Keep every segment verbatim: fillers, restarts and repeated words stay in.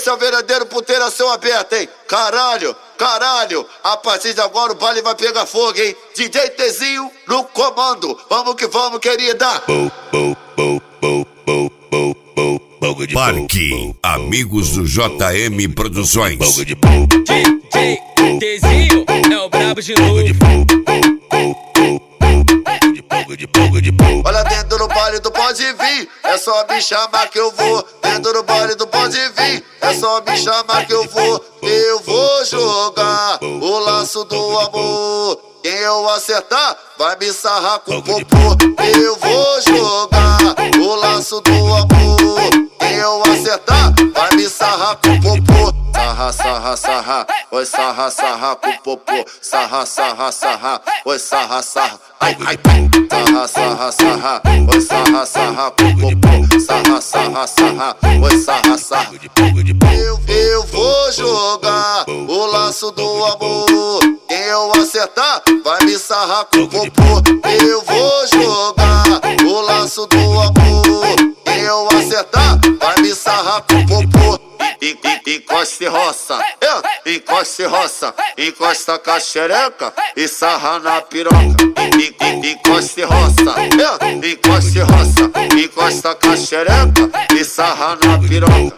é o verdadeiro puteiro a céu aberto, hein? Caralho, caralho, a partir de agora o baile vai pegar fogo, hein? D J Tzinho no comando, vamos que vamos, querida. Parque Amigos do J M Produções. D J Tzinho é o brabo de novo. Olha, dentro do baile tu pode vir, é só me chamar que eu vou. Dentro do baile tu pode vir, é só me chamar que eu vou. Eu vou jogar o laço do amor. Quem eu acertar vai me sarrar com o popô. Eu vou jogar o laço do amor. Quem eu acertar vai me sarrar com o popô. Sarra, sarra, sarra, oi sarra, sarra com o popô. Sarra, sarra, sarra, oi sarra, sarra. Ai, ai, sarra, sarra, sarra, oi sarra, sarra com o popô. Sarra, sarra, sarra, oi sarra, sarra. Eu, eu vou jogar o laço do amor. Quem eu acertar vai me sarrar com o popô. Eu vou jogar o laço do amor. Quem eu acertar vai me sarrar com o popô. Encosta e roça, é, encosta e roça, encosta com a xereca e sarra na piroca. Encosta e roça, é, encosta e roça, encosta com a xereca e sarra na piroca.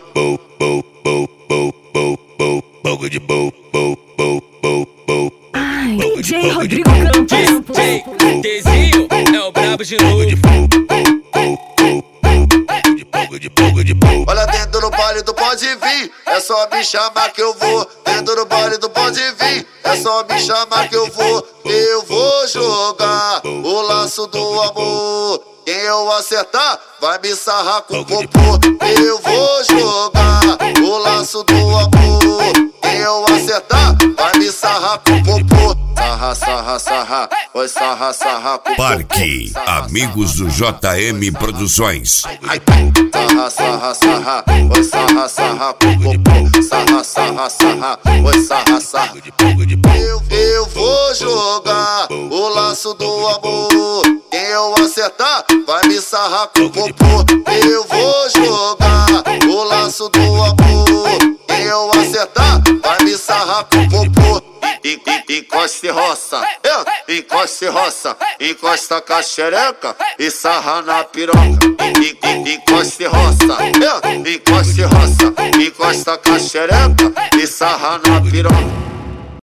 Ai, D J Rodrigo Campos. D J Tzinho é o brabo de novo. Olha, dentro do baile tu pode vir, é só me chamar que eu vou. Dentro do baile tu pode vir, é só me chamar que eu vou. Eu vou jogar o laço do amor. Quem eu acertar vai me sarrar com o popô. Eu vou jogar o laço do amor. Quem eu acertar vai me sarrar com o popô. Sarra, sarra, sarra, oi sarra, sarra com o popô. Parque Amigos do J M Produções. Sarra, sarra, sarra, oi sarra, sarra com o popô. Sarra, sarra, sarra, oi sarra, sarra. Eu, eu vou jogar o laço do amor. Quem eu acertar vai me sarrar com o popô. Eu vou jogar o laço do amor. Quem eu acertar vai me sarrar com o popô. Encosta e roça, é, encosta e roça, encosta com a xereca e sarra na piroca. Encosta e roça, é, encosta e roça, encosta com a xereca e sarra na piroca.